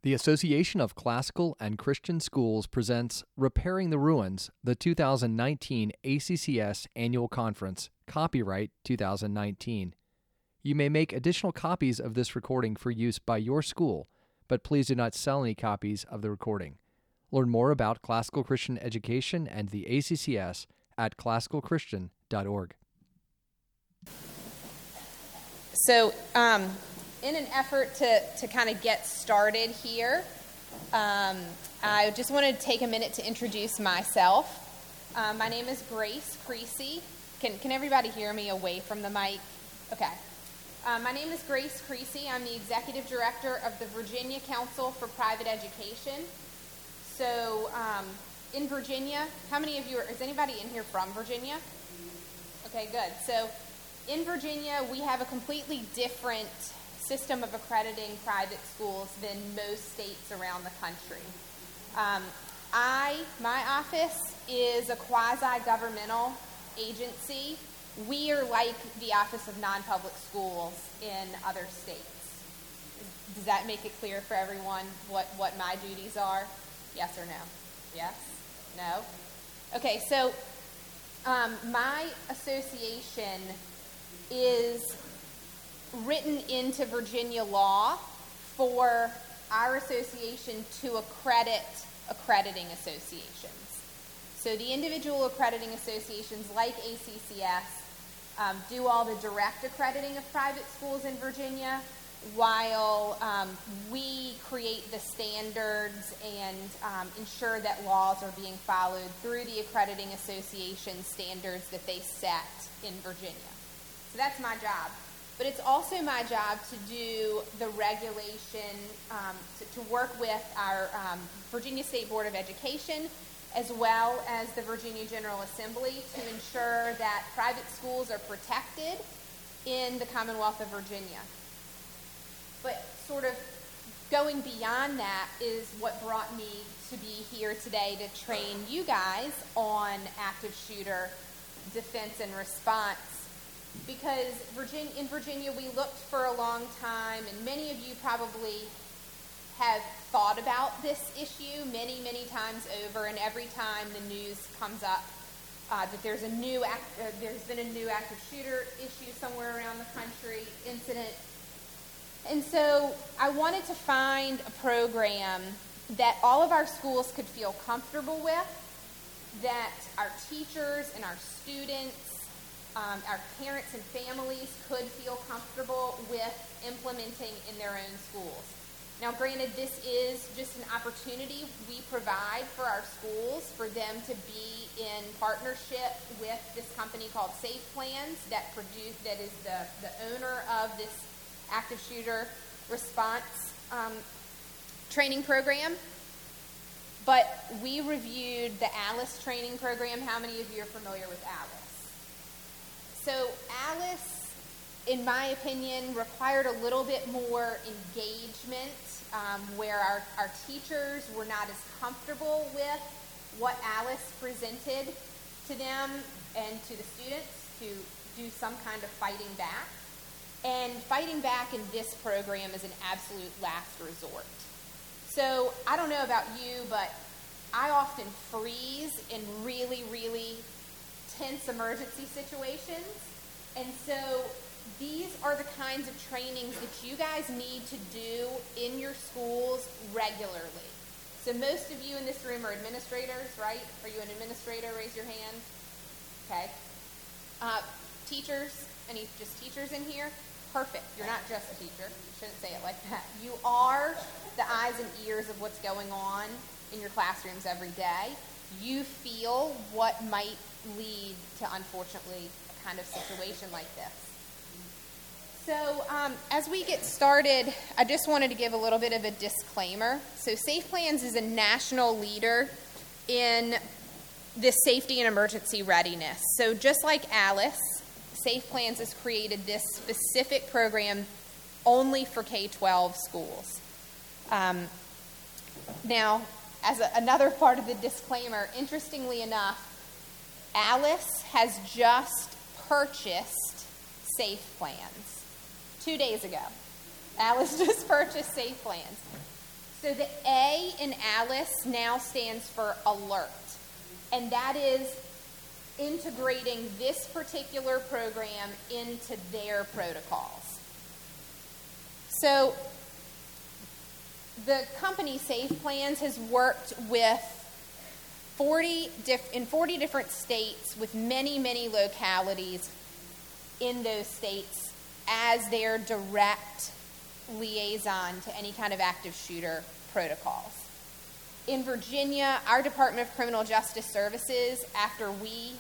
The Association of Classical and Christian Schools presents Repairing the Ruins, the 2019 ACCS Annual Conference, copyright 2019. You may make additional copies of this recording for use by your school, but please do not sell any copies of the recording. Learn more about classical Christian education and the ACCS at classicalchristian.org. So, in an effort to kind of get started here, I just wanted to take a minute to introduce myself. My name is Grace Creasy. Can everybody hear me away from the mic? Okay. My name is Grace Creasy. I'm the Executive Director of the Virginia Council for Private Education. So, in Virginia, how many of you is anybody in here from Virginia? Okay, good. So, in Virginia, we have a completely different system of accrediting private schools than most states around the country. My office is a quasi-governmental agency. We are like the Office of Non-Public Schools in other states. Does that make it clear for everyone what my duties are? Yes or no? Yes? No? Okay, so my association is written into Virginia law for our association to accredit accrediting associations. So the individual accrediting associations like ACCS do all the direct accrediting of private schools in Virginia, while we create the standards and ensure that laws are being followed through the accrediting association standards that they set in Virginia. So that's my job. But it's also my job to do the regulation, to work with our Virginia State Board of Education, as well as the Virginia General Assembly, to ensure that private schools are protected in the Commonwealth of Virginia. But sort of going beyond that is what brought me to be here today to train you guys on active shooter defense and response. Because in Virginia, we looked for a long time, and many of you probably have thought about this issue many, many times over, and every time the news comes up that there's been a new active shooter issue somewhere around the country, incident. And so I wanted to find a program that all of our schools could feel comfortable with, that our teachers and our students, our parents and families could feel comfortable with implementing in their own schools. Now, granted, this is just an opportunity we provide for our schools for them to be in partnership with this company called Safe Plans that is the owner of this active shooter response training program. But we reviewed the ALICE training program. How many of you are familiar with ALICE? So ALICE, in my opinion, required a little bit more engagement, where our teachers were not as comfortable with what ALICE presented to them and to the students to do some kind of fighting back. And fighting back in this program is an absolute last resort. So I don't know about you, but I often freeze in really, really tense emergency situations. And so these are the kinds of trainings that you guys need to do in your schools regularly. So most of you in this room are administrators, right? Are you an administrator? Raise your hand. Okay. Teachers? Any just teachers in here? Perfect. You're not just a teacher. You shouldn't say it like that. You are the eyes and ears of what's going on in your classrooms every day. You feel what might lead to, unfortunately, a kind of situation like this. So as we get started, I just wanted to give a little bit of a disclaimer. So Safe Plans is a national leader in this safety and emergency readiness. So just like ALICE, Safe Plans has created this specific program only for K-12 schools. Now, as another part of the disclaimer, interestingly enough, ALICE has just purchased Safe Plans 2 days ago. Alice just purchased Safe Plans. So the A in ALICE now stands for alert, and that is integrating this particular program into their protocols. So the company Safe Plans has worked with 40 different states with many, many localities in those states as their direct liaison to any kind of active shooter protocols. In Virginia, our Department of Criminal Justice Services, after we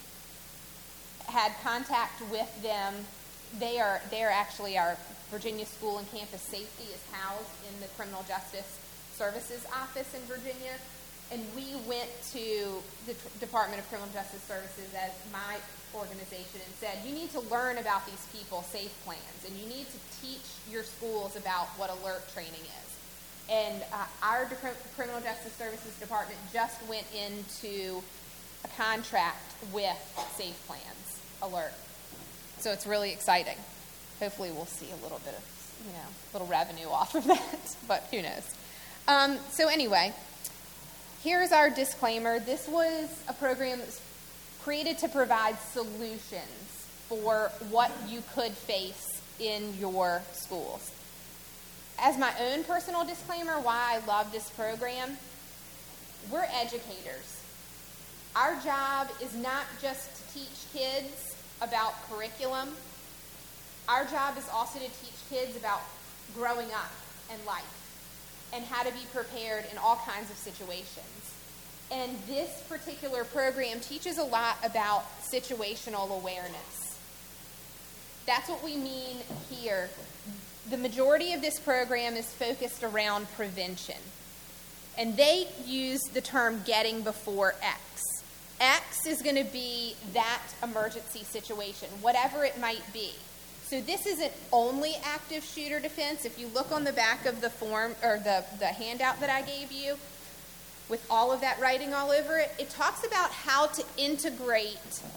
had contact with them, they're actually our Virginia School and Campus Safety is housed in the Criminal Justice Services office in Virginia. And we went to the Department of Criminal Justice Services as my organization and said, you need to learn about these people, Safe Plans, and you need to teach your schools about what alert training is. And our Criminal Justice Services Department just went into a contract with Safe Plans Alert. So it's really exciting. Hopefully we'll see a little bit of, little revenue off of that, but who knows. So anyway, here's our disclaimer. This was a program that was created to provide solutions for what you could face in your schools. As my own personal disclaimer, why I love this program, we're educators. Our job is not just to teach kids about curriculum. Our job is also to teach kids about growing up and life and how to be prepared in all kinds of situations. And this particular program teaches a lot about situational awareness. That's what we mean here. The majority of this program is focused around prevention. And they use the term getting before X. X is going to be that emergency situation, whatever it might be. So this isn't only active shooter defense. If you look on the back of the form or the handout that I gave you, with all of that writing all over it, it talks about how to integrate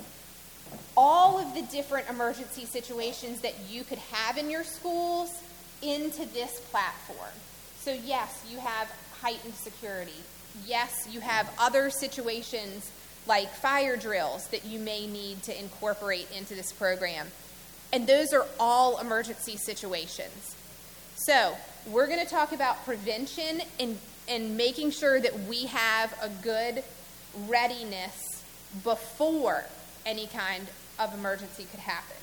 all of the different emergency situations that you could have in your schools into this platform. So yes, you have heightened security. Yes, you have other situations like fire drills that you may need to incorporate into this program. And those are all emergency situations. So we're going to talk about prevention and making sure that we have a good readiness before any kind of emergency could happen.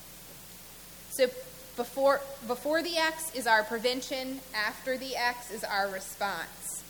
So before the X is our prevention, after the X is our response.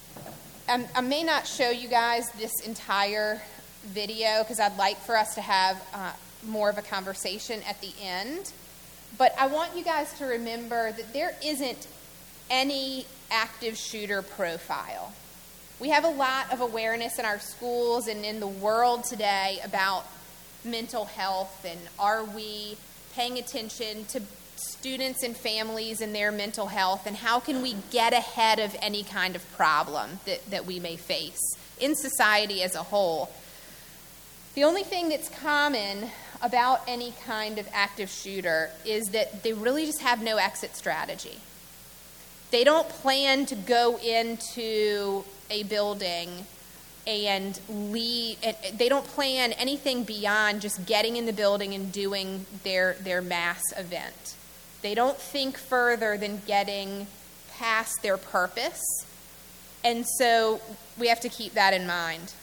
I may not show you guys this entire video because I'd like for us to have more of a conversation at the end. But I want you guys to remember that there isn't any active shooter profile. We have a lot of awareness in our schools and in the world today about mental health, and are we paying attention to students and families and their mental health, and how can we get ahead of any kind of problem that we may face in society as a whole. The only thing that's common about any kind of active shooter is that they really just have no exit strategy. They don't plan to go into a building and leave. They don't plan anything beyond just getting in the building and doing their mass event. They don't think further than getting past their purpose. And so we have to keep that in mind.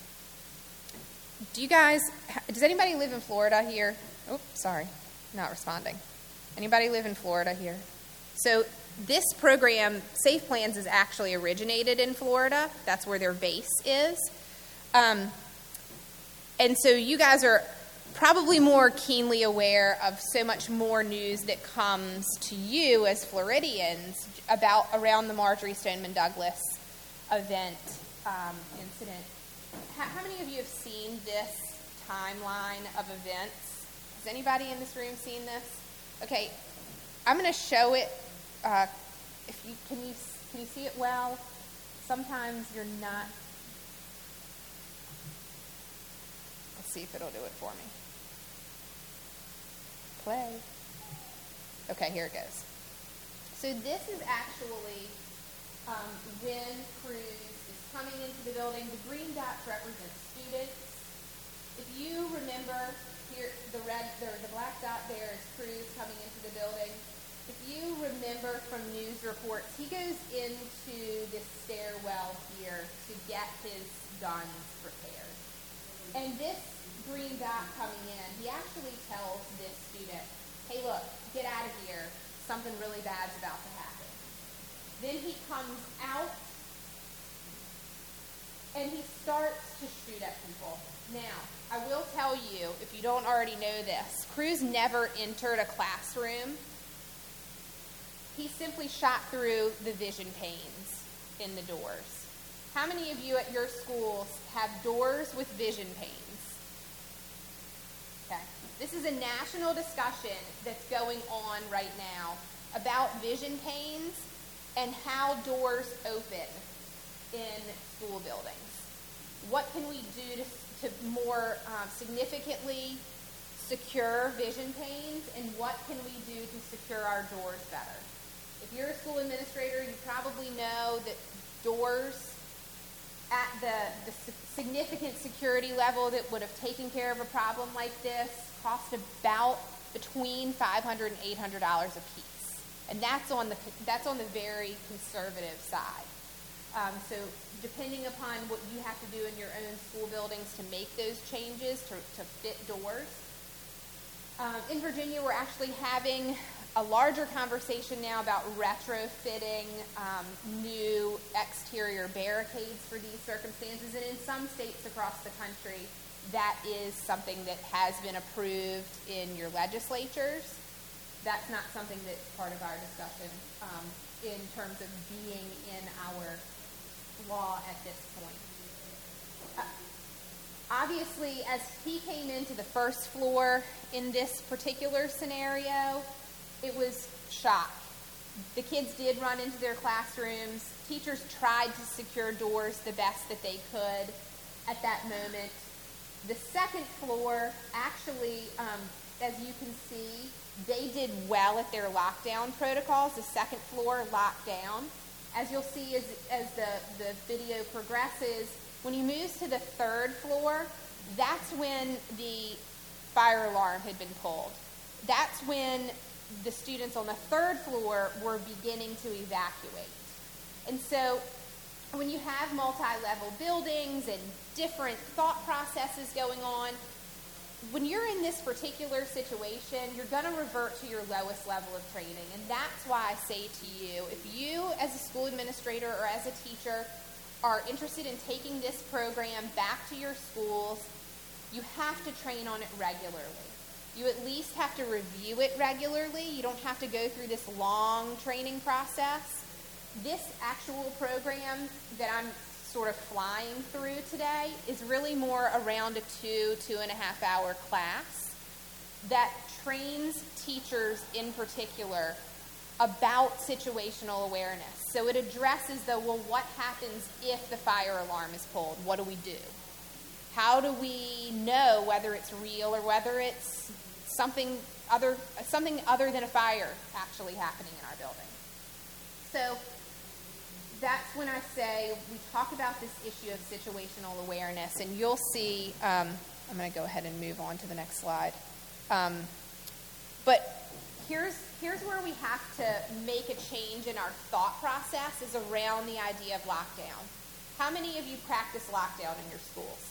Does anybody live in Florida here? Oh, sorry, not responding. Anybody live in Florida here? So this program, Safe Plans, is actually originated in Florida. That's where their base is. And so you guys are probably more keenly aware of so much more news that comes to you as Floridians around the Marjory Stoneman Douglas event incident. How many of you have seen this timeline of events? Has anybody in this room seen this? Okay, I'm going to show it. Can you see it well? Sometimes you're not. Let's see if it'll do it for me. Play. Okay, here it goes. So this is actually when Cruz is coming into the building. The green dots represent students. If you remember here, the black dot there is Cruz coming into the building. If you remember from news reports, he goes into this stairwell here to get his guns prepared. And this green dot coming in, he actually tells this student, hey, look, get out of here. Something really bad's about to happen. Then he comes out and he starts to shoot at people. Now, I will tell you, if you don't already know this, Cruz never entered a classroom. He simply shot through the vision panes in the doors. How many of you at your schools have doors with vision panes? Okay. This is a national discussion that's going on right now about vision panes and how doors open in school buildings. What can we do to more significantly secure vision panes, and what can we do to secure our doors better? If you're a school administrator, you probably know that doors at the significant security level that would have taken care of a problem like this cost about between $500 and $800 a piece, and that's on the very conservative side. So depending upon what you have to do in your own school buildings to make those changes to fit doors. In Virginia, we're actually having a larger conversation now about retrofitting new exterior barricades for these circumstances. And in some states across the country, that is something that has been approved in your legislatures. That's not something that's part of our discussion in terms of being in our law at this point. Obviously, as he came into the first floor in this particular scenario, it was shock. The kids did run into their classrooms. Teachers tried to secure doors the best that they could at that moment. The second floor, actually, as you can see, they did well at their lockdown protocols. The second floor locked down. As you'll see as the video progresses, when he moves to the third floor, that's when the fire alarm had been pulled. That's when the students on the third floor were beginning to evacuate. And so when you have multi-level buildings and different thought processes going on, when you're in this particular situation, you're going to revert to your lowest level of training. And that's why I say to you, if you as a school administrator or as a teacher are interested in taking this program back to your schools, you have to train on it regularly. You at least have to review it regularly. You don't have to go through this long training process. This actual program that I'm sort of flying through today is really more around a 2.5 hour class that trains teachers in particular about situational awareness. So it addresses what happens if the fire alarm is pulled? What do we do? How do we know whether it's real or whether it's something other than a fire actually happening in our building? So that's when I say we talk about this issue of situational awareness, and you'll see, I'm going to go ahead and move on to the next slide. But here's where we have to make a change in our thought process is around the idea of lockdown. How many of you practice lockdown in your schools?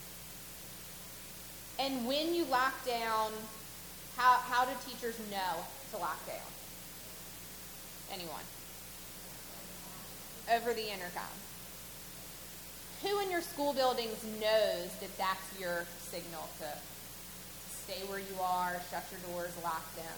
And when you lock down, how do teachers know to lock down? Anyone? Over the intercom. Who in your school buildings knows that that's your signal to stay where you are, shut your doors, lock them?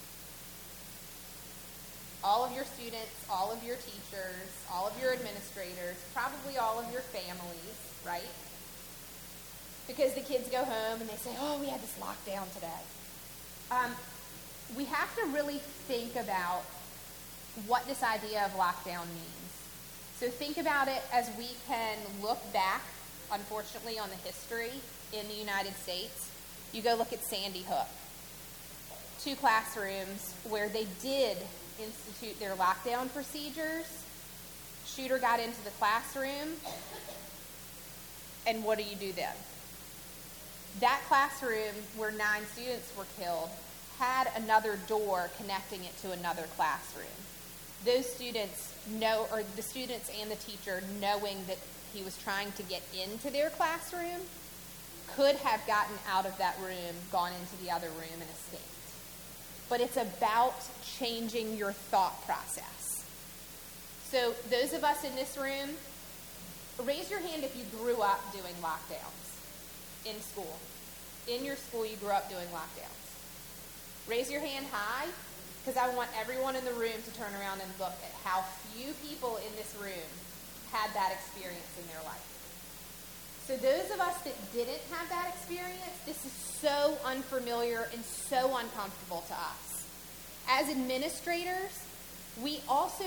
All of your students, all of your teachers, all of your administrators, probably all of your families, right? Because the kids go home and they say, oh, we had this lockdown today. We have to really think about what this idea of lockdown means. So think about it as we can look back, unfortunately, on the history in the United States. You go look at Sandy Hook. 2 classrooms where they did institute their lockdown procedures shooter got into the classroom, and what do you do then? That classroom where 9 students were killed had another door connecting it to another classroom. Those students know, or the students and the teacher knowing that he was trying to get into their classroom, could have gotten out of that room, gone into the other room, and escaped. But it's about changing your thought process. So those of us in this room, raise your hand if you grew up doing lockdowns in school. In your school, you grew up doing lockdowns. Raise your hand high, because I want everyone in the room to turn around and look at how few people in this room had that experience in their life. So those of us that didn't have that experience, this is so unfamiliar and so uncomfortable to us. As administrators, we also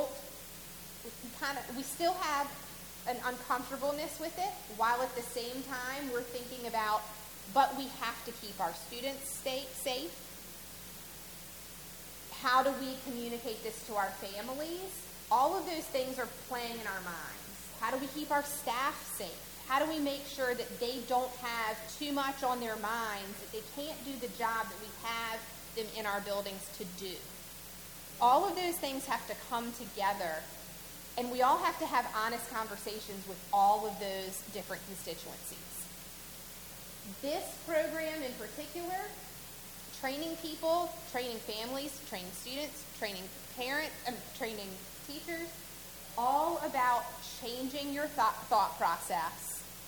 we still have an uncomfortableness with it, while at the same time we're thinking about, but we have to keep our students safe. How do we communicate this to our families? All of those things are playing in our minds. How do we keep our staff safe? How do we make sure that they don't have too much on their minds, that they can't do the job that we have them in our buildings to do? All of those things have to come together, and we all have to have honest conversations with all of those different constituencies. This program in particular, training people, training families, training students, training parents, training teachers, all about changing your thought process,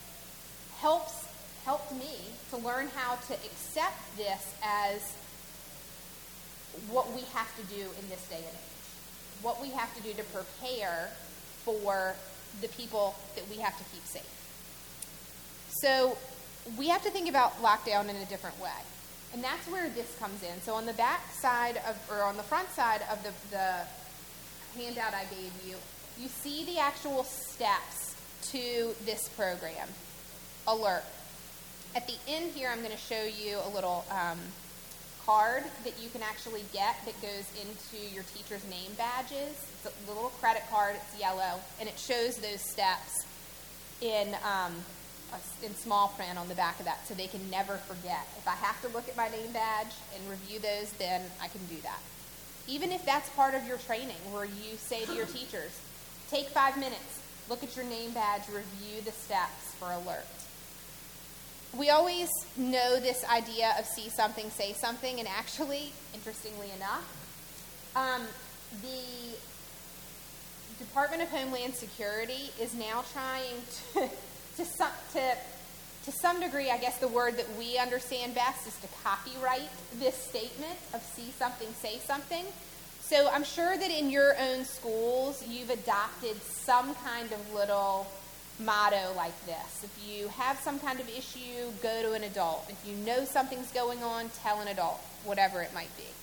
helped me to learn how to accept this as what we have to do in this day and age, what we have to do to prepare for the people that we have to keep safe. So we have to think about lockdown in a different way. And that's where this comes in. So on the back side on the front side of the handout I gave you, you see the actual steps to this program. Alert. At the end here, I'm going to show you a little card that you can actually get that goes into your teacher's name badges. It's a little credit card. It's yellow, and it shows those steps in small print on the back of that, so they can never forget. If I have to look at my name badge and review those, then I can do that. Even if that's part of your training, where you say to your teachers, take 5 minutes, look at your name badge, review the steps for alert. We always know this idea of see something, say something, and actually, interestingly enough, the Department of Homeland Security is now trying to some degree, I guess the word that we understand best is to copyright this statement of see something, say something. So I'm sure that in your own schools, you've adopted some kind of little motto like this. If you have some kind of issue, go to an adult. If you know something's going on, tell an adult, whatever it might be.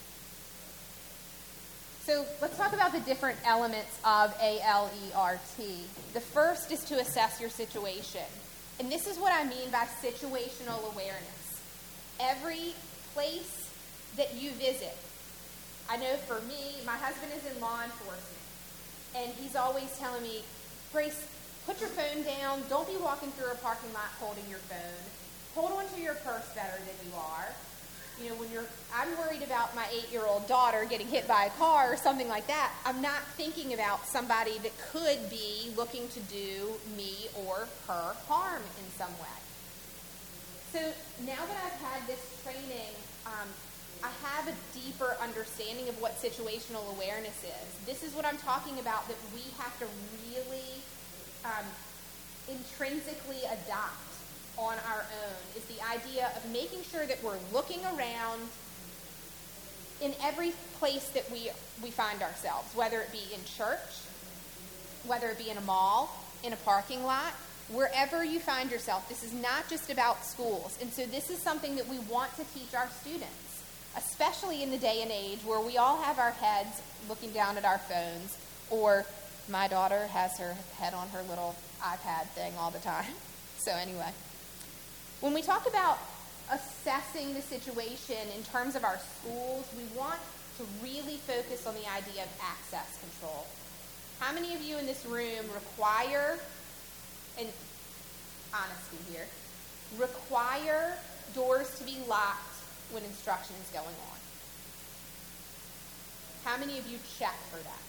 So let's talk about the different elements of ALERT. The first is to assess your situation. And this is what I mean by situational awareness. Every place that you visit, I know for me, my husband is in law enforcement, and he's always telling me, Grace, put your phone down. Don't be walking through a parking lot holding your phone. Hold onto your purse better than you are. You know, I'm worried about my 8-year-old daughter getting hit by a car or something like that. I'm not thinking about somebody that could be looking to do me or her harm in some way. So now that I've had this training, I have a deeper understanding of what situational awareness is. This is what I'm talking about, that we have to really intrinsically adopt on our own, is the idea of making sure that we're looking around in every place that we find ourselves, whether it be in church, whether it be in a mall, in a parking lot, wherever you find yourself. This is not just about schools. And so this is something that we want to teach our students, especially in the day and age where we all have our heads looking down at our phones, or my daughter has her head on her little iPad thing all the time. So anyway, when we talk about assessing the situation in terms of our schools, we want to really focus on the idea of access control. How many of you in this room require, and honesty here, require doors to be locked when instruction is going on? How many of you check for that?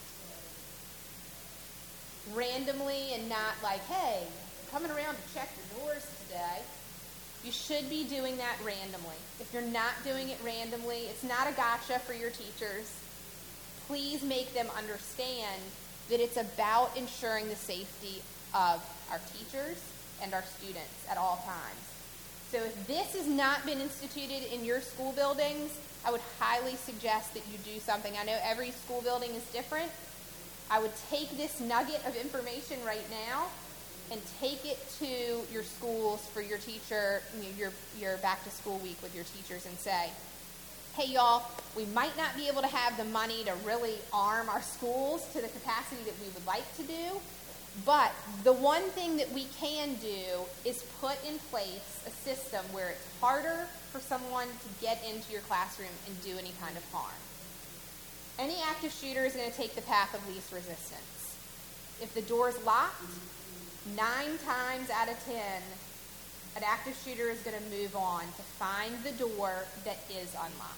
Randomly and not like, hey, I'm coming around to check your doors today. You should be doing that randomly. If you're not doing it randomly, it's not a gotcha for your teachers. Please make them understand that it's about ensuring the safety of our teachers and our students at all times. So if this has not been instituted in your school buildings, I would highly suggest that you do something. I know every school building is different. I would take this nugget of information right now and take it to your schools for your teacher, your back to school week with your teachers and say, hey y'all, we might not be able to have the money to really arm our schools to the capacity that we would like to do, but the one thing that we can do is put in place a system where it's harder for someone to get into your classroom and do any kind of harm. Any active shooter is going to take the path of least resistance. If the door is locked, 9 times out of 10, an active shooter is going to move on to find the door that is unlocked.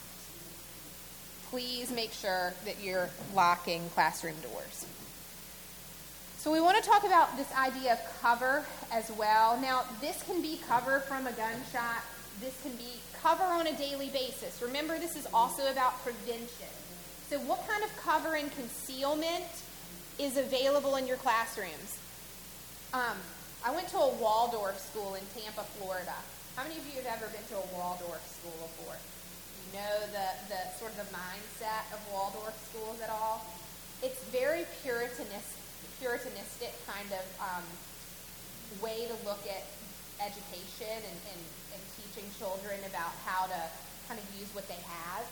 Please make sure that you're locking classroom doors. So we want to talk about this idea of cover as well. Now, this can be cover from a gunshot. This can be cover on a daily basis. Remember, this is also about prevention. So what kind of cover and concealment is available in your classrooms? I went to a Waldorf school in Tampa, Florida. How many of you have ever been to a Waldorf school before? You know the sort of the mindset of Waldorf schools at all? It's very puritanistic kind of way to look at education and teaching children about how to kind of use what they have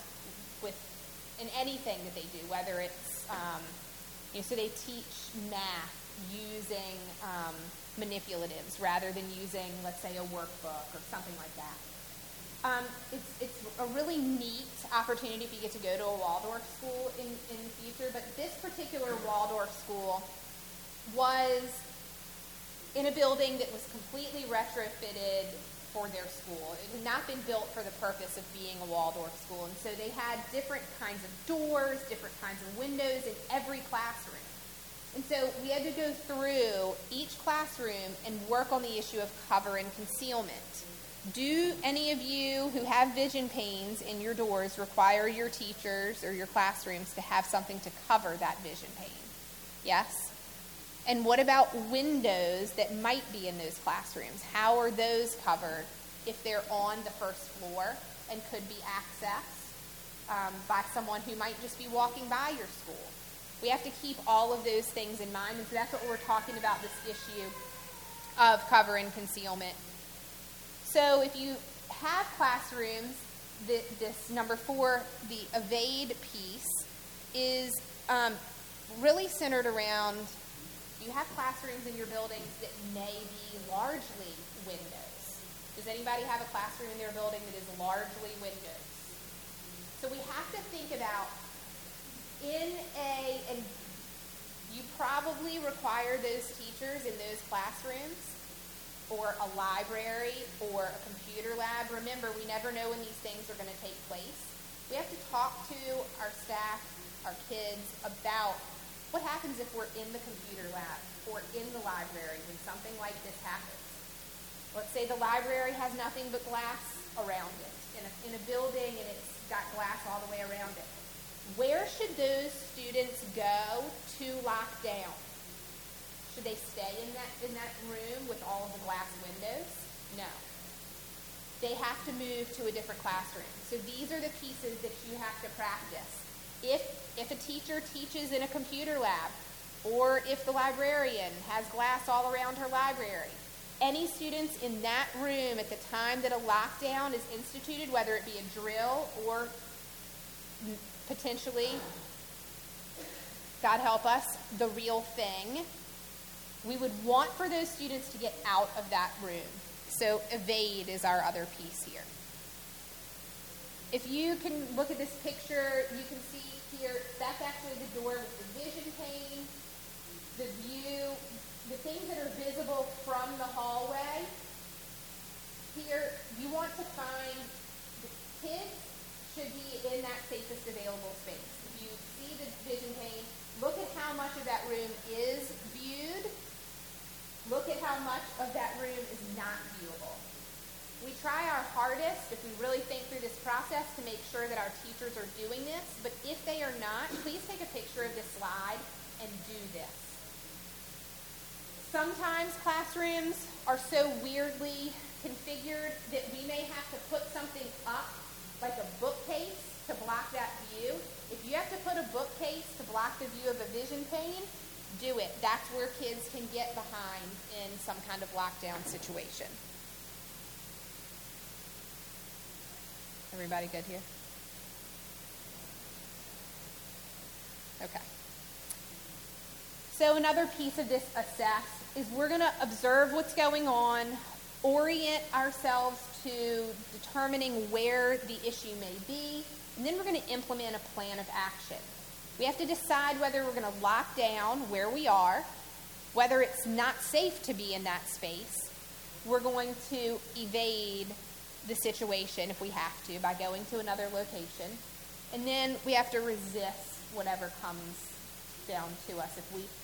in anything that they do, whether it's, so they teach math using manipulatives rather than using, let's say, a workbook or something like that. It's a really neat opportunity if you get to go to a Waldorf school in the future, but this particular Waldorf school was in a building that was completely retrofitted for their school. It had not been built for the purpose of being a Waldorf school, and so they had different kinds of doors, different kinds of windows in every classroom. And so we had to go through each classroom and work on the issue of cover and concealment. Do any of you who have vision panes in your doors require your teachers or your classrooms to have something to cover that vision pane? Yes? And what about windows that might be in those classrooms? How are those covered if they're on the first floor and could be accessed by someone who might just be walking by your school? We have to keep all of those things in mind, and so that's what we're talking about, this issue of cover and concealment. So if you have classrooms, this number 4, the evade piece, is really centered around, you have classrooms in your buildings that may be largely windows. Does anybody have a classroom in their building that is largely windows? So we have to think about and you probably require those teachers in those classrooms or a library or a computer lab. Remember, we never know when these things are going to take place. We have to talk to our staff, our kids, about what happens if we're in the computer lab or in the library when something like this happens. Let's say the library has nothing but glass around it in a building, and it's got glass all the way around it. Where should those students go to lock down? Should they stay in that room with all of the glass windows? No. They have to move to a different classroom. So these are the pieces that you have to practice. If a teacher teaches in a computer lab, or if the librarian has glass all around her library, any students in that room at the time that a lockdown is instituted, whether it be a drill or potentially, God help us, the real thing, we would want for those students to get out of that room. So evade is our other piece here. If you can look at this picture, you can see here, that's actually the door with the vision pane. the view, the things that are visible from the hallway. Here, you want to find the kids should be in that safest available space. If you see the vision pane, look at how much of that room is viewed. Look at how much of that room is not viewable. We try our hardest, if we really think through this process, to make sure that our teachers are doing this, but if they are not, please take a picture of this slide and do this. Sometimes classrooms are so weirdly configured that we may have to put something up, like a bookcase, to block that view. If you have to put a bookcase to block the view of a vision pane, do it. That's where kids can get behind in some kind of lockdown situation. Everybody good here? Okay. So another piece of this assess is we're going to observe what's going on, orient ourselves to determining where the issue may be, and then we're going to implement a plan of action. We have to decide whether we're going to lock down where we are, whether it's not safe to be in that space. We're going to evade the situation if we have to by going to another location. And then we have to resist whatever comes down to us. If we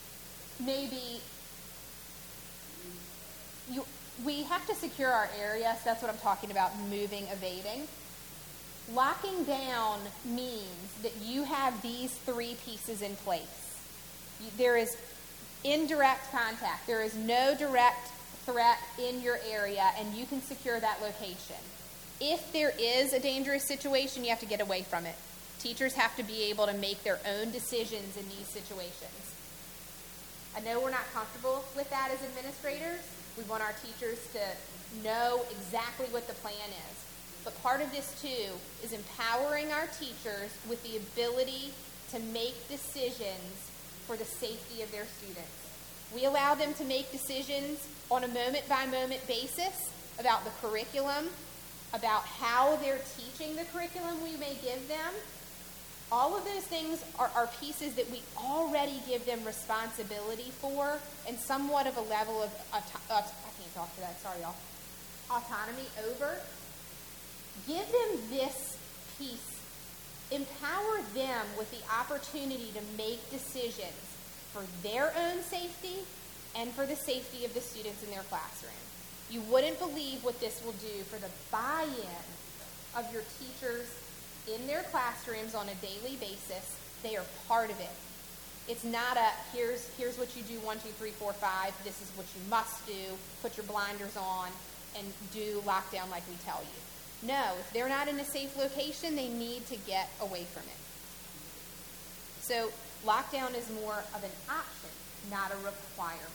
we have to secure our area, so that's what I'm talking about, moving, evading. Locking down means that you have these three pieces in place. There is indirect contact. There is no direct threat in your area, and you can secure that location. If there is a dangerous situation, you have to get away from it. Teachers have to be able to make their own decisions in these situations. I know we're not comfortable with that as administrators. We want our teachers to know exactly what the plan is. But part of this, too, is empowering our teachers with the ability to make decisions for the safety of their students. We allow them to make decisions on a moment-by-moment basis about the curriculum, about how they're teaching the curriculum we may give them. All of those things are pieces that we already give them responsibility for and somewhat of a level of, I can't talk to that, sorry y'all, autonomy over. Give them this piece. Empower them with the opportunity to make decisions for their own safety and for the safety of the students in their classroom. You wouldn't believe what this will do for the buy-in of your teachers in their classrooms on a daily basis. They are part of it. It's not a, here's what you do, 1, 2, 3, 4, 5. This is what you must do. Put your blinders on and do lockdown like we tell you. No, if they're not in a safe location, they need to get away from it. So lockdown is more of an option, not a requirement.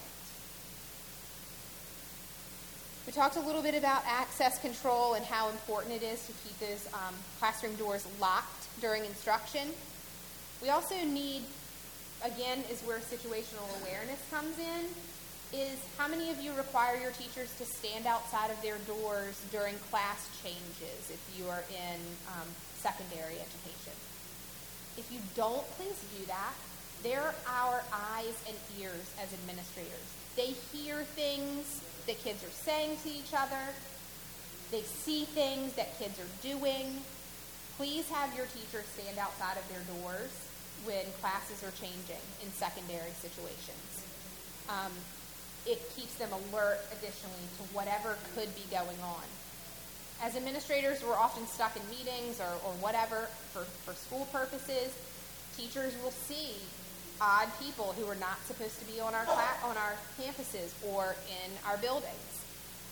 We talked a little bit about access control and how important it is to keep those classroom doors locked during instruction. We also need, again, is where situational awareness comes in, is how many of you require your teachers to stand outside of their doors during class changes if you are in secondary education? If you don't, please do that. They're our eyes and ears as administrators. They hear things that kids are saying to each other. They see things that kids are doing. Please have your teachers stand outside of their doors when classes are changing in secondary situations. It keeps them alert additionally to whatever could be going on. As administrators, we're often stuck in meetings or whatever for school purposes. Teachers will see odd people who are not supposed to be on our campuses or in our buildings.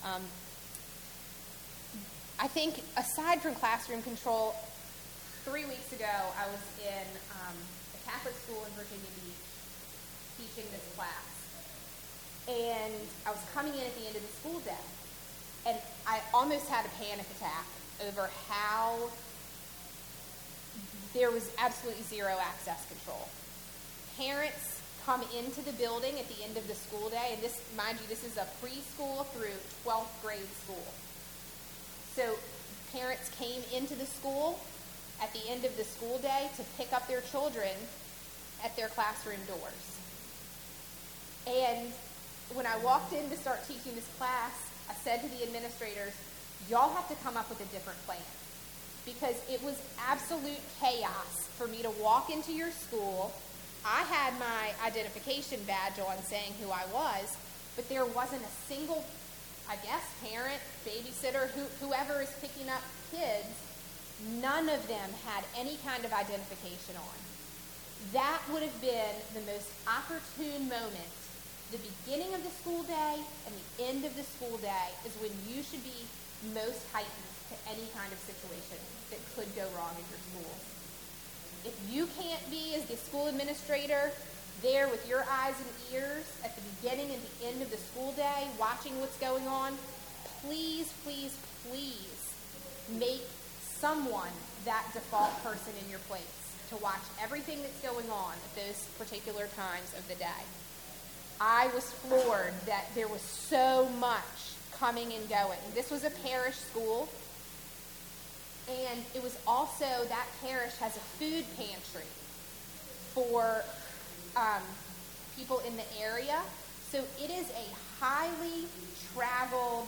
I think aside from classroom control, 3 weeks ago I was in a Catholic school in Virginia Beach teaching this class. And I was coming in at the end of the school day, and I almost had a panic attack over how there was absolutely zero access control. Parents come into the building at the end of the school day, and this, mind you, this is a preschool through 12th grade school. So parents came into the school at the end of the school day to pick up their children at their classroom doors. And when I walked in to start teaching this class, I said to the administrators, y'all have to come up with a different plan. Because it was absolute chaos for me to walk into your school. I had my identification badge on saying who I was, but there wasn't a single, I guess, parent, babysitter, whoever is picking up kids, none of them had any kind of identification on. That would have been the most opportune moment. The beginning of the school day and the end of the school day is when you should be most heightened to any kind of situation that could go wrong in your school. If you can't be, as the school administrator, there with your eyes and ears at the beginning and the end of the school day, watching what's going on, please, please, please make someone that default person in your place to watch everything that's going on at those particular times of the day. I was floored that there was so much coming and going. This was a parish school, and it was also, that parish has a food pantry for people in the area. So it is a highly traveled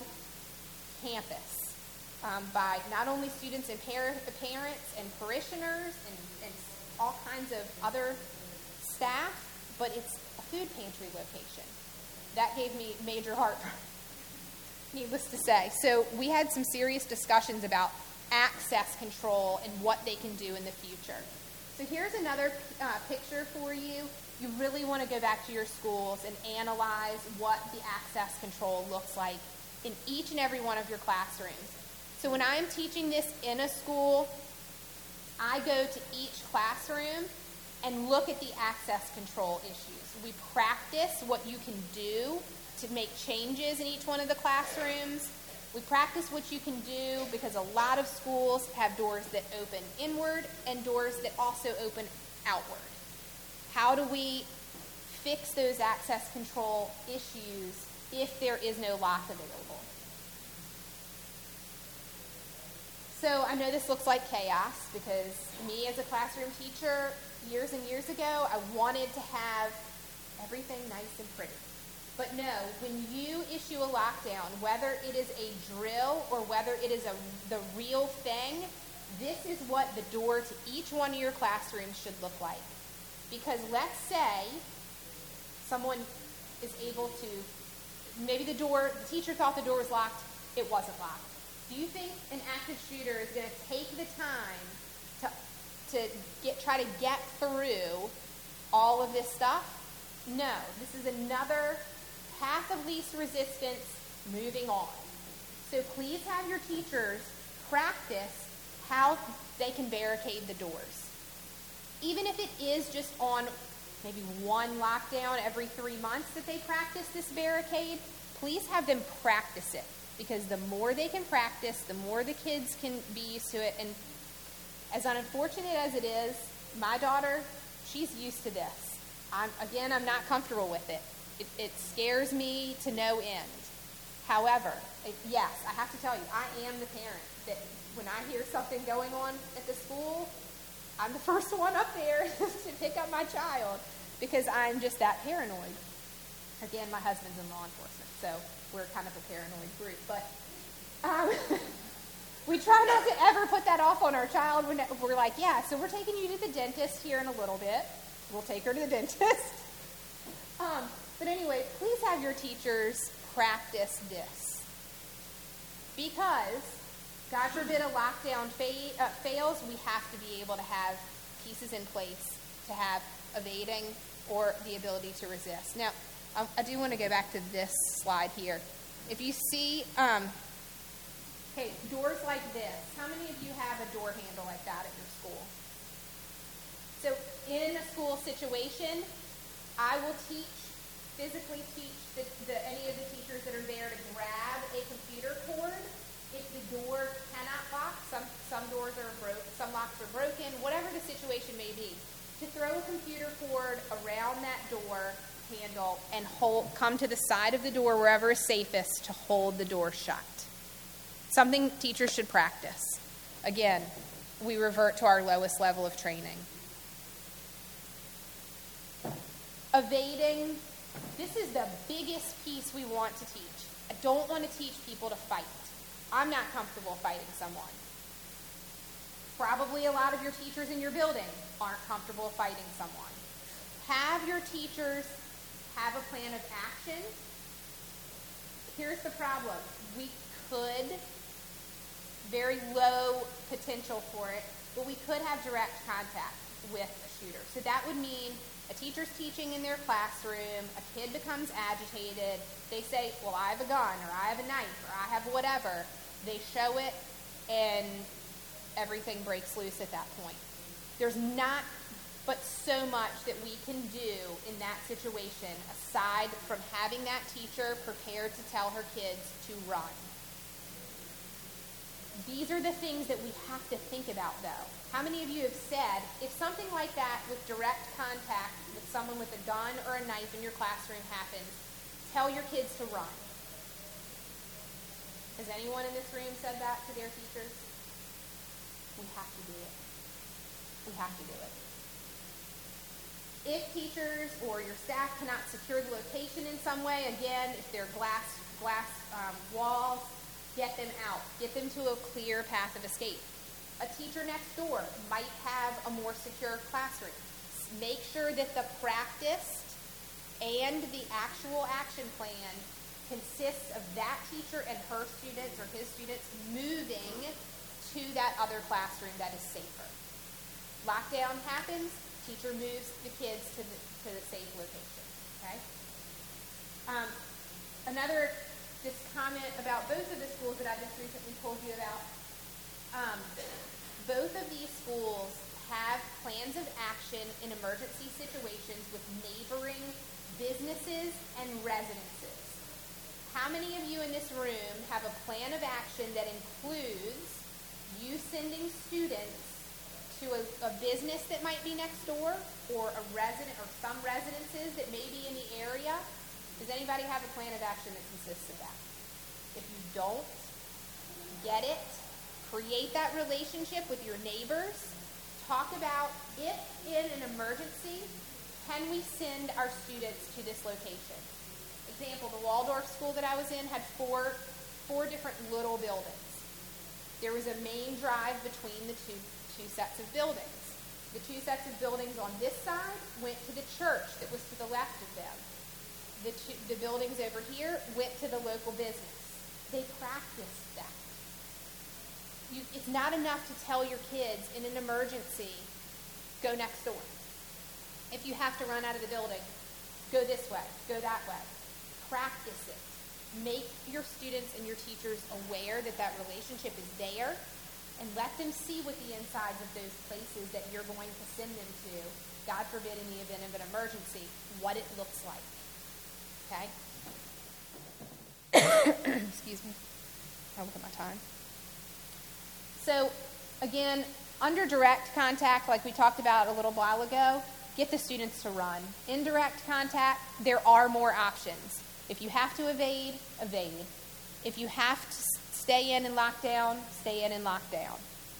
campus by not only students and parents and parishioners and all kinds of other staff, but it's a food pantry location. That gave me major heartburn, needless to say. So we had some serious discussions about access control and what they can do in the future. So here's another picture for you. You really want to go back to your schools and analyze what the access control looks like in each and every one of your classrooms. So when I'm teaching this in a school, I go to each classroom and look at the access control issues. We practice what you can do to make changes in each one of the classrooms. We practice what you can do because a lot of schools have doors that open inward and doors that also open outward. How do we fix those access control issues if there is no lock available? So I know this looks like chaos because me as a classroom teacher years and years ago, I wanted to have everything nice and pretty. But no, when you issue a lockdown, whether it is a drill or whether it is the real thing, this is what the door to each one of your classrooms should look like. Because let's say someone is able to, maybe the teacher thought the door was locked, it wasn't locked. Do you think an active shooter is going to take the time to try to get through all of this stuff? No, this is another path of least resistance moving on. So please have your teachers practice how they can barricade the doors. Even if it is just on maybe one lockdown every 3 months that they practice this barricade, please have them practice it. Because the more they can practice, the more the kids can be used to it. And as unfortunate as it is, my daughter, she's used to this. I'm not comfortable with it. It scares me to no end. However, yes, I have to tell you, I am the parent that when I hear something going on at the school, I'm the first one up there to pick up my child because I'm just that paranoid. Again, my husband's in law enforcement, so we're kind of a paranoid group. But we try not to ever put that off on our child when we're like, yeah, so we're taking you to the dentist here in a little bit. We'll take her to the dentist. But anyway, please have your teachers practice this. Because, God forbid a lockdown fails, we have to be able to have pieces in place to have evading or the ability to resist. Now, I do want to go back to this slide here. If you see, doors like this. How many of you have a door handle like that at your school? So in a school situation, I will physically teach any of the teachers that are there to grab a computer cord. If the door cannot lock, some doors are broken, some locks are broken, whatever the situation may be, to throw a computer cord around that door handle and come to the side of the door wherever is safest to hold the door shut. Something teachers should practice. Again, we revert to our lowest level of training. Evading This is the biggest piece we want to teach. I don't want to teach people to fight. I'm not comfortable fighting someone. Probably a lot of your teachers in your building aren't comfortable fighting someone. Have your teachers have a plan of action. Here's the problem. We could, very low potential for it, but we could have direct contact with a shooter. So that would mean a teacher's teaching in their classroom, a kid becomes agitated, they say, well, I have a gun, or I have a knife, or I have whatever. They show it, and everything breaks loose at that point. There's not but so much that we can do in that situation aside from having that teacher prepared to tell her kids to run. These are the things that we have to think about, though. How many of you have said, if something like that with direct contact with someone with a gun or a knife in your classroom happens, tell your kids to run? Has anyone in this room said that to their teachers? We have to do it. We have to do it. If teachers or your staff cannot secure the location in some way, again, if they're glass walls, get them out. Get them to a clear path of escape. A teacher next door might have a more secure classroom. Make sure that the practiced and the actual action plan consists of that teacher and her students or his students moving to that other classroom that is safer. Lockdown happens, teacher moves the kids to the safe location. Okay? Another just comment about both of the schools that I just recently told you about. Both of these schools have plans of action in emergency situations with neighboring businesses and residences. How many of you in this room have a plan of action that includes you sending students to a business that might be next door, or a resident, or some residences that may be in the area? Does anybody have a plan of action that consists of that? If you don't, get it. Create that relationship with your neighbors. Talk about, if in an emergency, can we send our students to this location? Example, the Waldorf school that I was in had four different little buildings. There was a main drive between the two sets of buildings. The two sets of buildings on this side went to the church that was to the left of them. The buildings over here went to the local business. They practiced that. It's not enough to tell your kids in an emergency, go next door. If you have to run out of the building, go this way, go that way. Practice it. Make your students and your teachers aware that that relationship is there, and let them see what the insides of those places that you're going to send them to, God forbid in the event of an emergency, what it looks like. Okay? Excuse me. I'll look at my time. So, again, under direct contact, like we talked about a little while ago, get the students to run. Indirect contact, there are more options. If you have to evade, evade. If you have to stay in and lock down, stay in and lock down.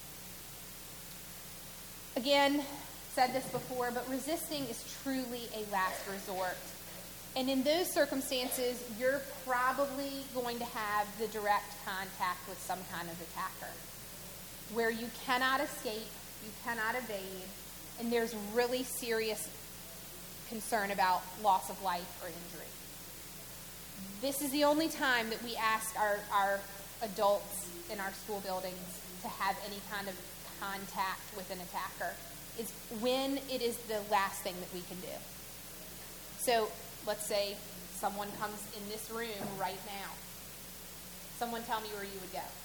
Again, said this before, but resisting is truly a last resort. And in those circumstances, you're probably going to have the direct contact with some kind of attacker, where you cannot escape, you cannot evade, and there's really serious concern about loss of life or injury. This is the only time that we ask our adults in our school buildings to have any kind of contact with an attacker, is when it is the last thing that we can do. So let's say someone comes in this room right now. Someone tell me where you would go.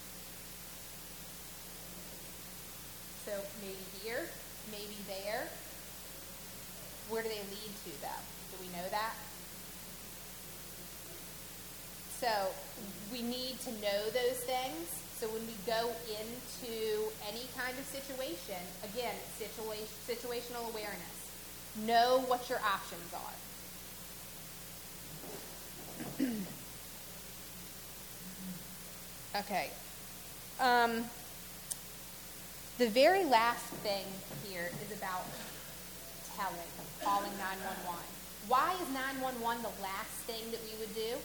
So maybe here, maybe there. Where do they lead to, though? Do we know that? So we need to know those things. So when we go into any kind of situation, again, situational awareness. Know what your options are. Okay. The very last thing here is about calling 911. Why is 911 the last thing that we would do?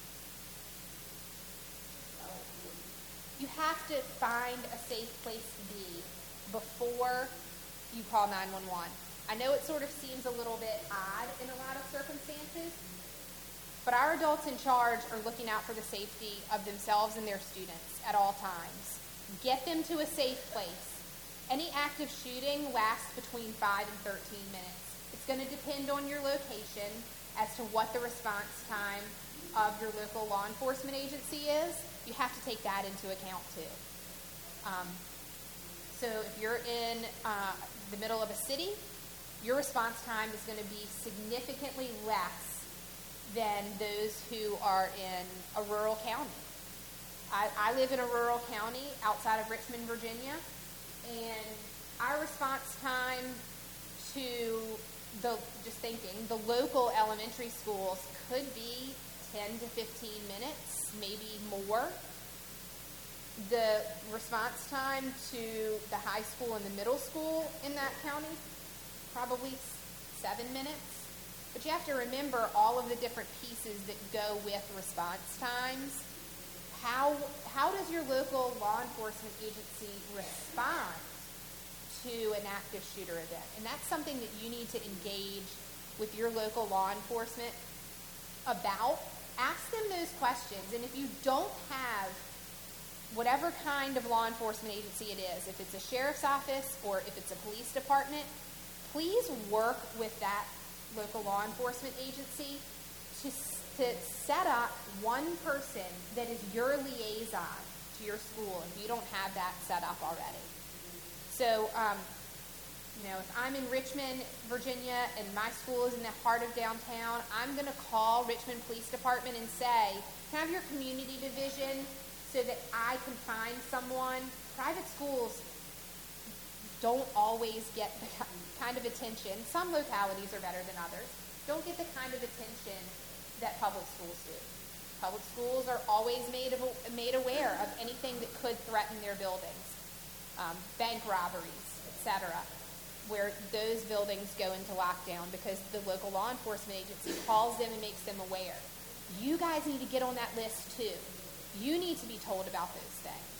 You have to find a safe place to be before you call 911. I know it sort of seems a little bit odd in a lot of circumstances, but our adults in charge are looking out for the safety of themselves and their students at all times. Get them to a safe place. Any active shooting lasts between 5 and 13 minutes. It's going to depend on your location as to what the response time of your local law enforcement agency is. You have to take that into account too. So if you're in the middle of a city, your response time is going to be significantly less than those who are in a rural county. I live in a rural county outside of Richmond, Virginia, and our response time to the local elementary schools could be 10 to 15 minutes, maybe more. The response time to the high school and the middle school in that county, probably 7 minutes. But you have to remember all of the different pieces that go with response times. How does your local law enforcement agency respond to an active shooter event? And that's something that you need to engage with your local law enforcement about. Ask them those questions. And if you don't have whatever kind of law enforcement agency it is, if it's a sheriff's office or if it's a police department, please work with that local law enforcement agency to set up one person that is your liaison to your school if you don't have that set up already. So, if I'm in Richmond, Virginia, and my school is in the heart of downtown, I'm going to call Richmond Police Department and say, can I have your community division so that I can find someone? Private schools don't always get the kind of attention. Some localities are better than others. Don't get the kind of attention that public schools do. Public schools are always made aware of anything that could threaten their buildings, bank robberies, etc., where those buildings go into lockdown because the local law enforcement agency calls them and makes them aware. You guys need to get on that list too. You need to be told about those things.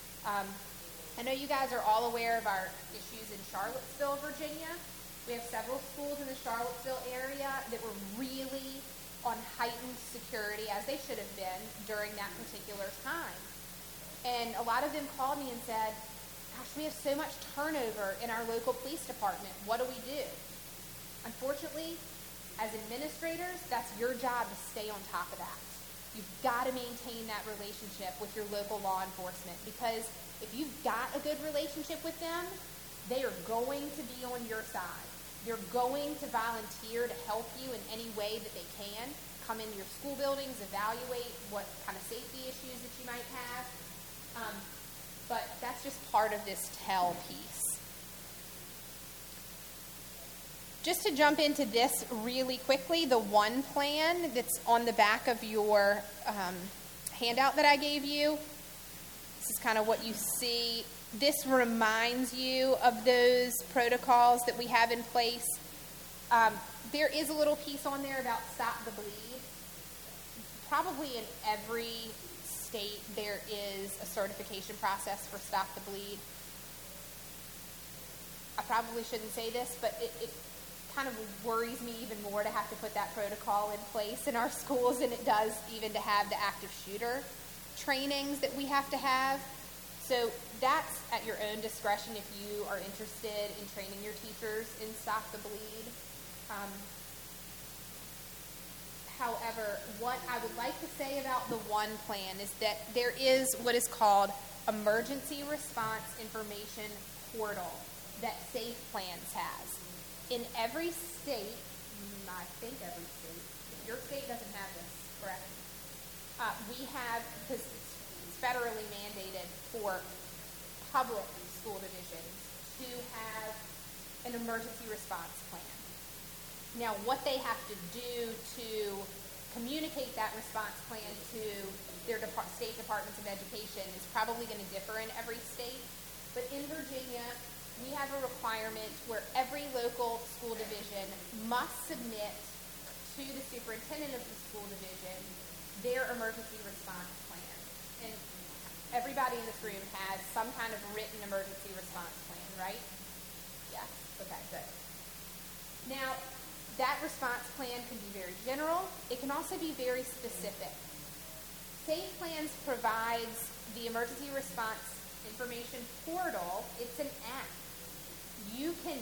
I know you guys are all aware of our issues in Charlottesville, Virginia. We have several schools in the Charlottesville area that were really on heightened security, as they should have been, during that particular time. And a lot of them called me and said, gosh, we have so much turnover in our local police department. What do we do? Unfortunately, as administrators, that's your job to stay on top of that. You've got to maintain that relationship with your local law enforcement, because if you've got a good relationship with them, they are going to be on your side. They're going to volunteer to help you in any way that they can, come into your school buildings, evaluate what kind of safety issues that you might have. But that's just part of this TELL piece. Just to jump into this really quickly, the one plan that's on the back of your handout that I gave you, this is kind of what you see. This reminds you of those protocols that we have in place. There is a little piece on there about Stop the Bleed. Probably in every state there is a certification process for Stop the Bleed. I probably shouldn't say this, but it kind of worries me even more to have to put that protocol in place in our schools than it does even to have the active shooter trainings that we have to have. So that's at your own discretion if you are interested in training your teachers in Stop the Bleed. However, what I would like to say about the one plan is that there is what is called Emergency Response Information Portal that Safe Plans has. In every state, I think every state, your state doesn't have this, correct? We have, because it's federally mandated for public school divisions to have an emergency response plan. Now, what they have to do to communicate that response plan to their state departments of education is probably going to differ in every state. But in Virginia, we have a requirement where every local school division must submit to the superintendent of the school division their emergency response plan. And everybody in this room has some kind of written emergency response plan, right? Yes? Okay, good. Now, that response plan can be very general. It can also be very specific. Safe Plans provides the emergency response information portal. It's an app. You can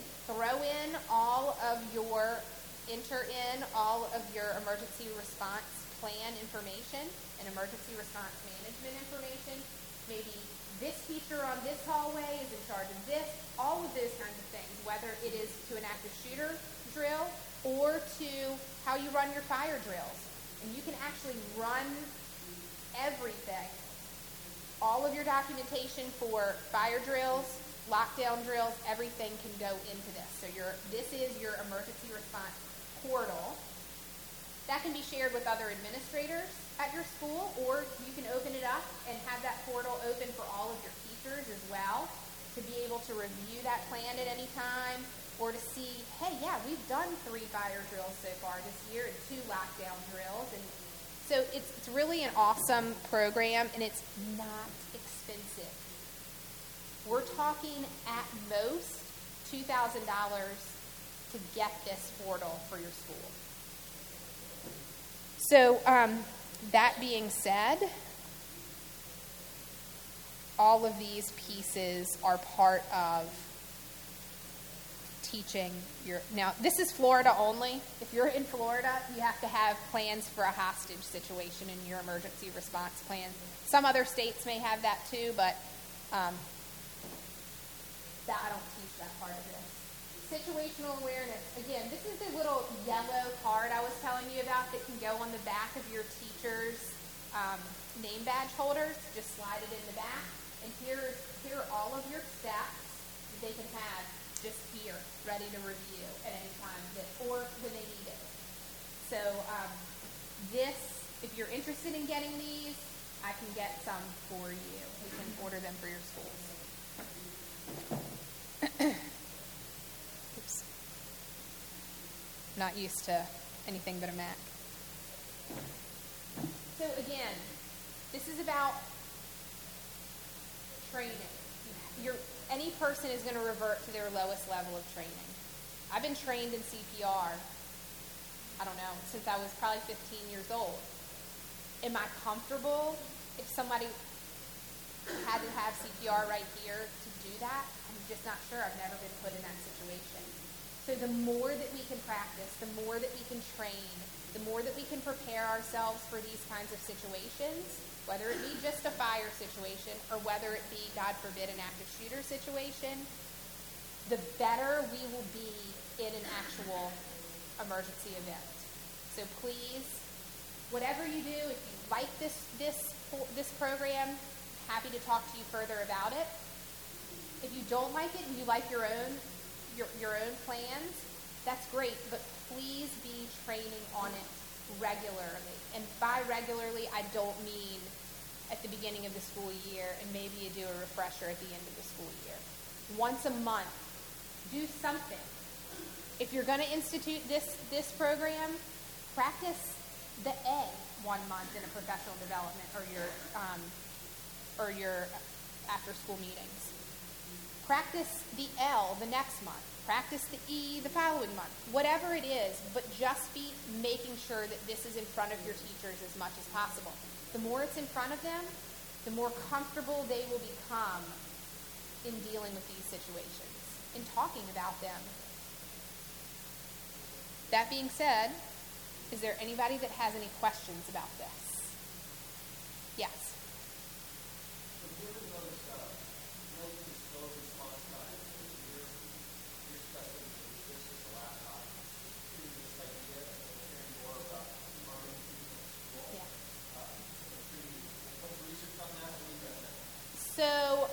enter in all of your emergency response plan information and emergency response management information. Maybe this teacher on this hallway is in charge of this, all of those kinds of things, whether it is to an active shooter drill or to how you run your fire drills. And you can actually run everything, all of your documentation for fire drills, lockdown drills, everything can go into this. So this is your emergency response portal. That can be shared with other administrators at your school, or you can open it up and have that portal open for all of your teachers as well to be able to review that plan at any time, or to see, hey, yeah, we've done 3 fire drills so far this year and 2 lockdown drills. And so it's really an awesome program, and it's not expensive. We're talking at most $2,000 to get this portal for your school. So that being said, all of these pieces are part of teaching now this is Florida only. If you're in Florida, you have to have plans for a hostage situation in your emergency response plan. Some other states may have that too, but I don't teach that part of this. Situational awareness. Again, this is the little yellow card I was telling you about that can go on the back of your teacher's name badge holders. Just slide it in the back. And here are all of your steps that they can have just here, ready to review at any time or when they need it. So if you're interested in getting these, I can get some for you. We can order them for your schools. Oops. Not used to anything but a Mac. So again, this is about training. Any person is going to revert to their lowest level of training. I've been trained in CPR, I don't know, since I was probably 15 years old. Am I comfortable if somebody had to have CPR right here to do that? I'm just not sure. I've never been put in that situation. So the more that we can practice, the more that we can train, the more that we can prepare ourselves for these kinds of situations, whether it be just a fire situation or whether it be, God forbid, an active shooter situation, the better we will be in an actual emergency event. So please, whatever you do, if you like this program, happy to talk to you further about it. If you don't like it and you like your own plans, that's great, but please be training on it regularly. And by regularly, I don't mean at the beginning of the school year and maybe you do a refresher at the end of the school year. Once a month, do something. If you're going to institute this program, practice the A 1 month in a professional development or your after-school meetings. Practice the L the next month. Practice the E the following month. Whatever it is, but just be making sure that this is in front of your teachers as much as possible. The more it's in front of them, the more comfortable they will become in dealing with these situations and talking about them. That being said, is there anybody that has any questions about this? Yes. So,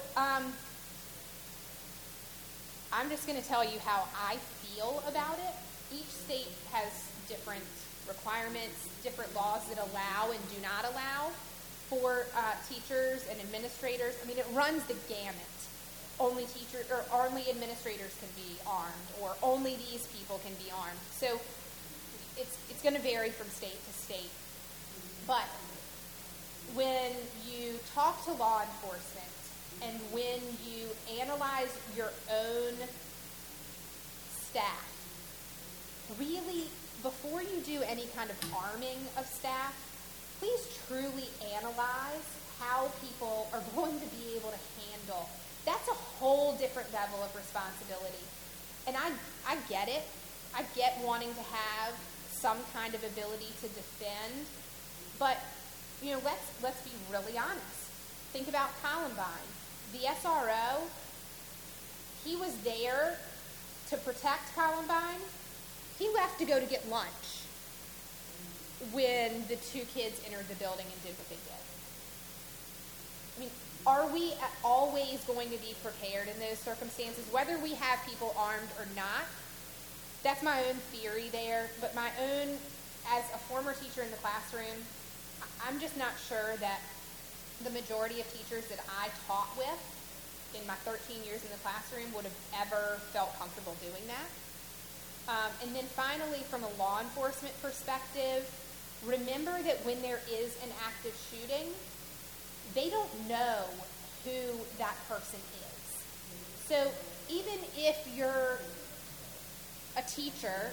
I'm just going to tell you how I feel about it. Each state has different requirements, different laws that allow and do not allow for teachers and administrators. I mean, it runs the gamut. Only teachers or only administrators can be armed, or only these people can be armed. So it's going to vary from state to state. But when you talk to law enforcement and when you analyze your own staff, really, before you do any kind of arming of staff, please truly analyze how people are going to be able to handle. That's a whole different level of responsibility. And I get it. I get wanting to have some kind of ability to defend. But, let's be really honest. Think about Columbine. The SRO, he was there to protect Columbine. He left to go to get lunch when the two kids entered the building and did what they did. I mean, are we always going to be prepared in those circumstances, whether we have people armed or not? That's my own theory there, but my own, as a former teacher in the classroom, I'm just not sure that the majority of teachers that I taught with in my 13 years in the classroom would have ever felt comfortable doing that. And then finally, from a law enforcement perspective, remember that when there is an active shooting, they don't know who that person is. So even if you're a teacher,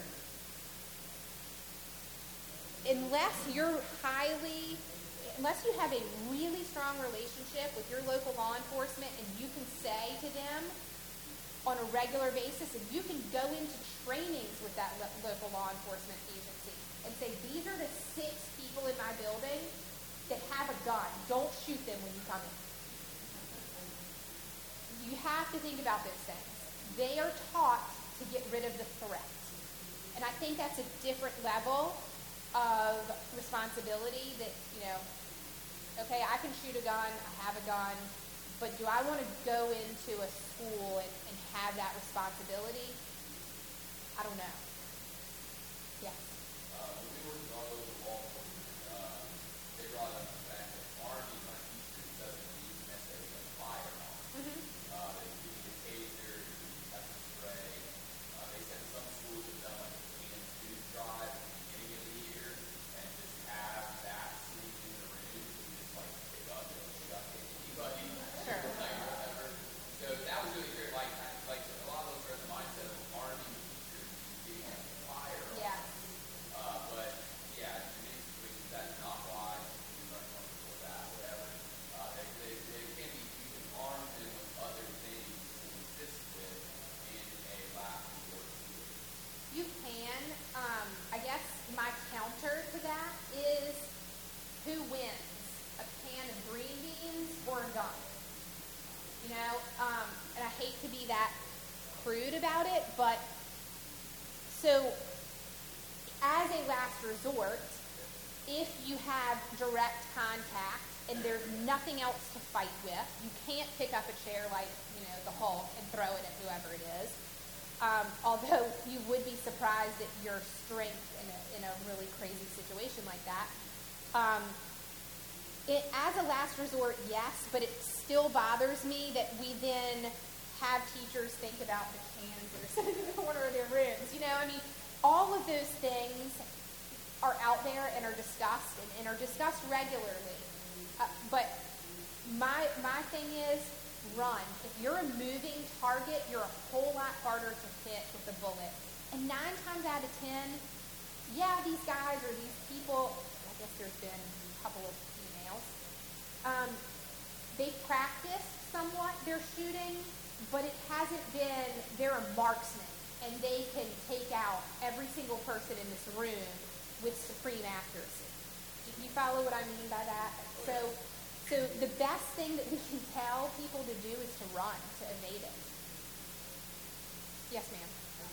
unless you have a really strong relationship with your local law enforcement and you can say to them on a regular basis, and you can go into trainings with that local law enforcement agency and say, these are the 6 people in my building that have a gun. Don't shoot them when you come in. You have to think about those things. They are taught to get rid of the threat. And I think that's a different level of responsibility that, okay, I can shoot a gun, I have a gun, but do I want to go into a school and have that responsibility? I don't know. Yes. When we were with all those law enforcement, they brought up the fact that Army, my teacher, doesn't need necessarily a firearm. Mm-hmm. They give you a taser, you pepper spray. They said some schools have done like a can-do drive at the beginning of the year and just have that sitting in the room to just like pick up and shut anybody. Sure. Like whatever. So that was really great. Like a lot of those are in the mindset of Army teachers being a firearm. Yeah. But yeah, in many situations that's not why students aren't comfortable with that, whatever. They can be, you can arm them with other things to assist with in a last resort situation. You can. I guess my counter to that is, who wins? A can of green beans or a gun? And I hate to be that crude about it, but so as a last resort, if you have direct contact and there's nothing else to fight with, you can't pick up a chair like, the Hulk and throw it at whoever it is. Although you would be surprised at your strength in a really crazy situation like that. As a last resort, yes, but it still bothers me that we then have teachers think about the cans that are sitting in the corner of their rooms. All of those things are out there and are discussed and are discussed regularly. But my thing is, run. If you're a moving target, you're a whole lot harder to hit with a bullet. And 9 times out of 10, yeah, these guys or these people, I guess there's been a couple of females, they've practiced somewhat their shooting, but it hasn't been, they're a marksman, and they can take out every single person in this room with supreme accuracy. Do you follow what I mean by that? So the best thing that we can tell people to do is to run, to evade it. Yes, ma'am.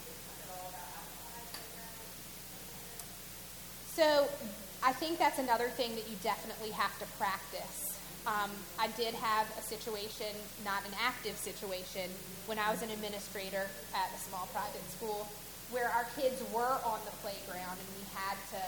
So I think that's another thing that you definitely have to practice. I did have a situation, not an active situation, when I was an administrator at a small private school where our kids were on the playground and we had to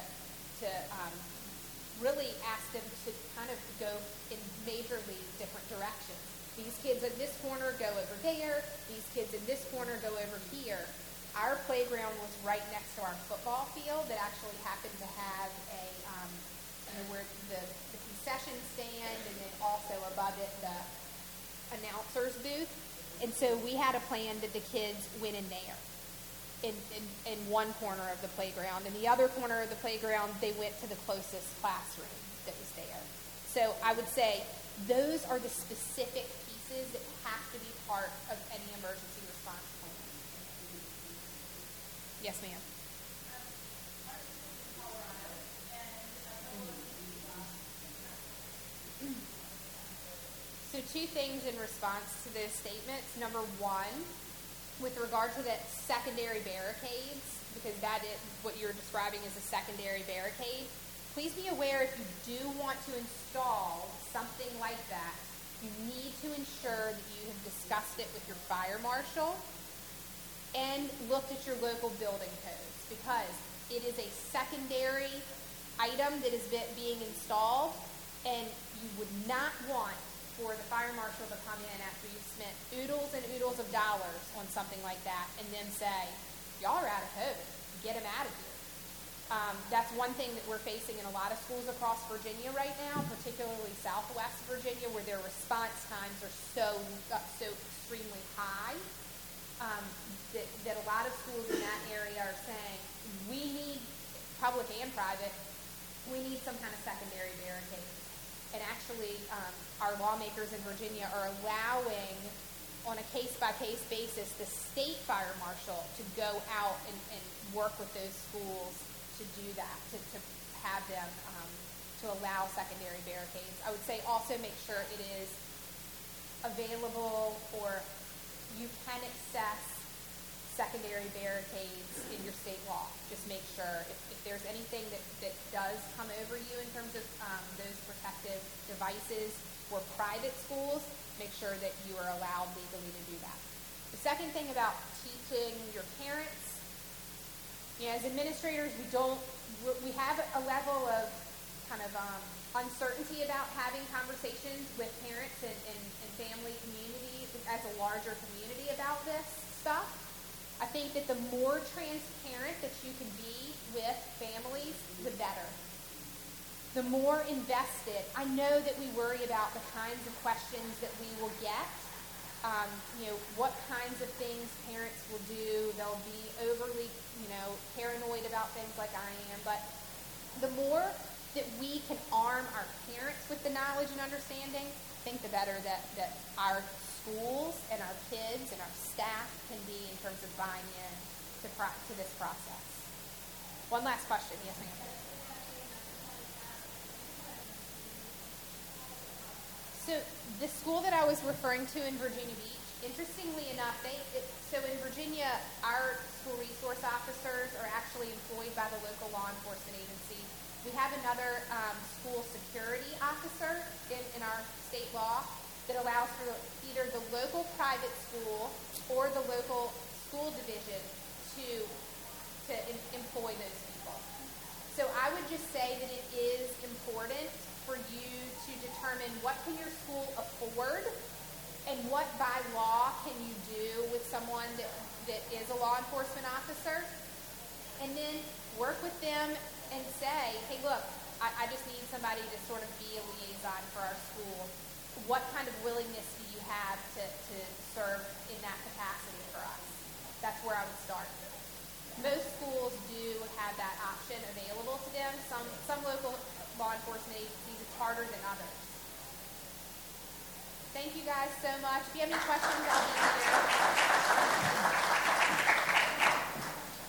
really ask them to kind of go in majorly different directions. These kids in this corner go over there. These kids in this corner go over here. our playground was right next to our football field that actually happened to have a, where the concession stand, and then also above it the announcer's booth. And so we had a plan that the kids went in there, in one corner of the playground. In the other corner of the playground, they went to the closest classroom that was there. So I would say those are the specific pieces that have to be part of any emergency response plan. Yes, ma'am. So two things in response to those statements. Number one, with regard to that secondary barricades, because that is what you're describing as a secondary barricade, please be aware if you do want to install something like that, you need to ensure that you have discussed it with your fire marshal and looked at your local building codes, because it is a secondary item that is being installed, and you would not want for the fire marshal to come in after you've spent oodles and oodles of dollars on something like that and then say, y'all are out of code, get them out of here. That's one thing that we're facing in a lot of schools across Virginia right now, particularly Southwest Virginia, where their response times are so extremely high, that a lot of schools in that area are saying, we need, public and private, we need some kind of secondary barricade. And actually, our lawmakers in Virginia are allowing, on a case-by-case basis, the state fire marshal to go out and work with those schools to do that, to have them, to allow secondary barricades. I would say also make sure it is available, or you can access secondary barricades in your state law. Just make sure if there's anything that does come over you in terms of those protective devices for private schools, make sure that you are allowed legally to do that. The second thing about teaching your parents, as administrators, we have a level of kind of uncertainty about having conversations with parents and family communities as a larger community about this stuff. I think that the more transparent that you can be with families, the better. The more invested. I know that we worry about the kinds of questions that we will get. What kinds of things parents will do. They'll be overly, paranoid about things like I am. But the more that we can arm our parents with the knowledge and understanding, I think the better that our schools and our kids and our staff can be in terms of buying in to this process. One last question. Yes, ma'am. So the school that I was referring to in Virginia Beach, interestingly enough, so in Virginia, our school resource officers are actually employed by the local law enforcement agency. We have another school security officer in our state law that allows for either the local private school or the local school division to employ those people. So I would just say that it is important for you to determine what can your school afford and what by law can you do with someone that is a law enforcement officer, and then work with them and say, hey, look, I just need somebody to sort of be a liaison for our school. What kind of willingness do you have to serve in that capacity for us? That's where I would start. Most schools do have that option available to them. Some local law enforcement agencies, it's harder than others. Thank you guys so much. If you have any questions, I'll be here.